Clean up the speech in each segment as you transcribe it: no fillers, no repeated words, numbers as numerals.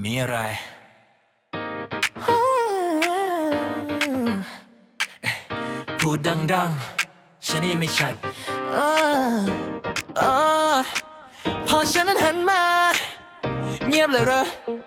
มีอะไรพูดดังๆฉันนี่ไม่ชัดพอฉันนั้นหันมาเงียบเลยเหรอ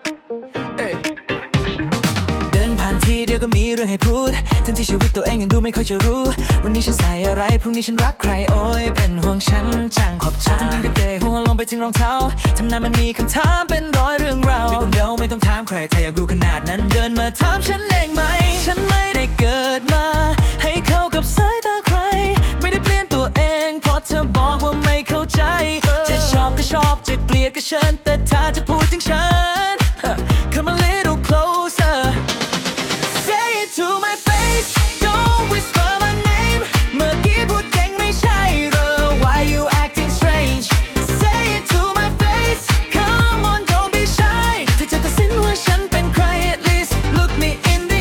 เดินผ่านทีเดียวก็มีเรื่องให้พูดทั้งที่ชีวิตตัวเองยังดูไม่ค่อยจะรู้วันนี้ฉันใส่อะไรพรุ่งนี้ฉันรักใครโอ้ยเป็นห่วงฉันจังขอบใจทั้งกระเดะหัวลงไปถึงรองเท้าทำนานมันมีคำถามเป็นร้อยเรื่องราวไม่ต้องเดาไม่ต้องถามใครถ้าอยากรู้ขนาดนั้นเดินมาถามฉันเองไหมฉันไม่ได้เกิดมาให้เข้ากับสายตาใครไม่ได้เปลี่ยนตัวเองเพราะเธอบอกว่าไม่เข้าใจจะชอบก็ชอบจะเกลียดก็เชิญแต่ถ้าจะพูดถึงฉัน Come a little closer Say it to my face Don't whisper my name เมื่อกี้พูดเก่งไม่ใช่เหรอ Why you acting strange Say it to my face Come on don't be shy ถ้าจะตัดสินว่าฉันเป็นใคร At least look me in the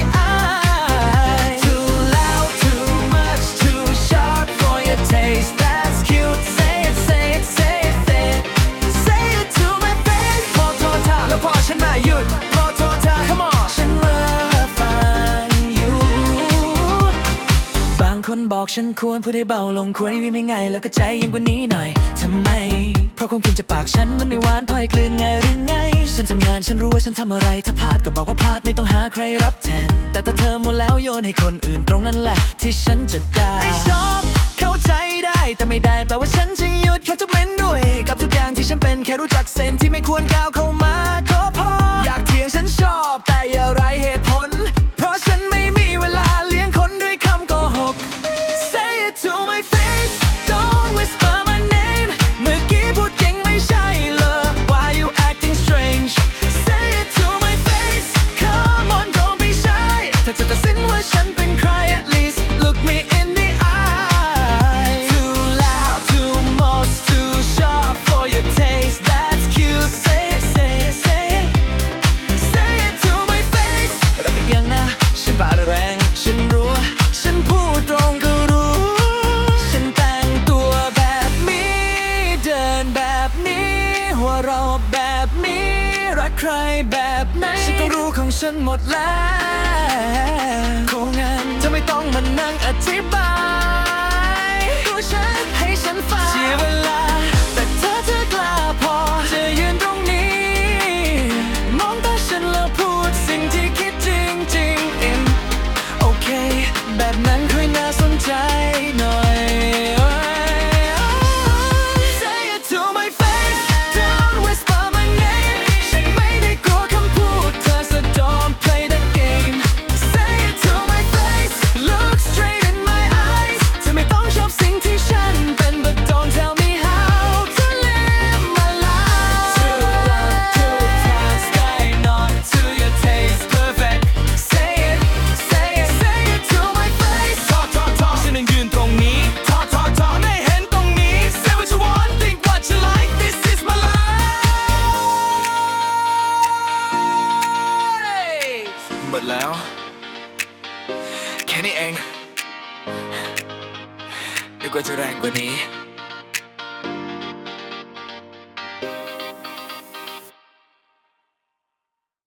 eye Too loud too much too sharp for your taste That's cute Say it say it say it say it Say it to my face พอโทษท่าแล้วพอฉันมาหยุดพอโทษท่า Come on ฉันรอฟังอยู่บางคนบอกฉันควรพูดให้เบาลงควรให้ไม่ง่ายแล้วก็ใจเย็นกว่านี้หน่อยทำไมเพราะคงกินจะปากฉันมันไม่หวานพอให้กลืนง่ายหรือไงฉันทำงานฉันรู้ว่าฉันทำอะไรถ้าพลาดก็บอกว่าพลาดไม่ต้องหาใครรับแทนแต่ถ้าเธอหมดแล้วโยนให้คนอื่นตรงนั้นแหละที่ฉันจะได้ไม่ชอบเข้าใจได้แต่ไม่ได้แปลว่าฉันจะหยุดแค่จะเป็นด้วยกับทุกอย่างที่ฉันเป็นแค่รู้จักเส้นที่ไม่ควรก้าวเข้ามาก็พออยากเถียงฉันชอบแต่อย่าไรเหตุผลเพราะฉันไม่มีเวลาเลี้ยงคนด้วยคำโกหก Say it to my face Don't whisper my name เมื่อกี้พูดเก่งไม่ใช่เหรอ Why you acting strange Say it to my face Come on don't be shy ถ้าจะตัดสินว่าฉันเป็นใคร At least look me in the eye Too loud too much too sharp for your taste That's cute Say it say it say it Say it to my face รักอีกอย่างนะฉันปากแรงฉันรู้ฉันพูดตรงก็รู้ฉันแต่งตัวแบบนี้เดินแบบนี้หัวเราะแบบนี้รักใครแบบไหนฉันก็รู้ของฉันหมดแล้วคงงั้นจะไม่ต้องมานั่งอธิบายตัวฉันให้ฉันฟังเสียเวลาแต่เธอกล้าพอจะยืนตรงนี้มองตาฉันแล้วพูดสิ่งที่คิดจริงๆโอเคแบบนั้นค่อยน่าสนใจหน่อย Say it to my face Don't whisper my name ฉันไม่ได้กลัวคำพูดเธอ so don't play that game Say it to my face Look straight in my eyes เธอไม่ต้องชอบสิ่งที่ฉันเป็น but don't tell me how to live my life Too loud too fast sky not to your taste perfect Say it say it say it to my face ทอฉันยังยืนตรงนี้ทอไม่เห็นตรงนี้ Say what you want think what you like This is my life หมดแล้วแค่นี้เองนึกว่าจะแรงกว่านี้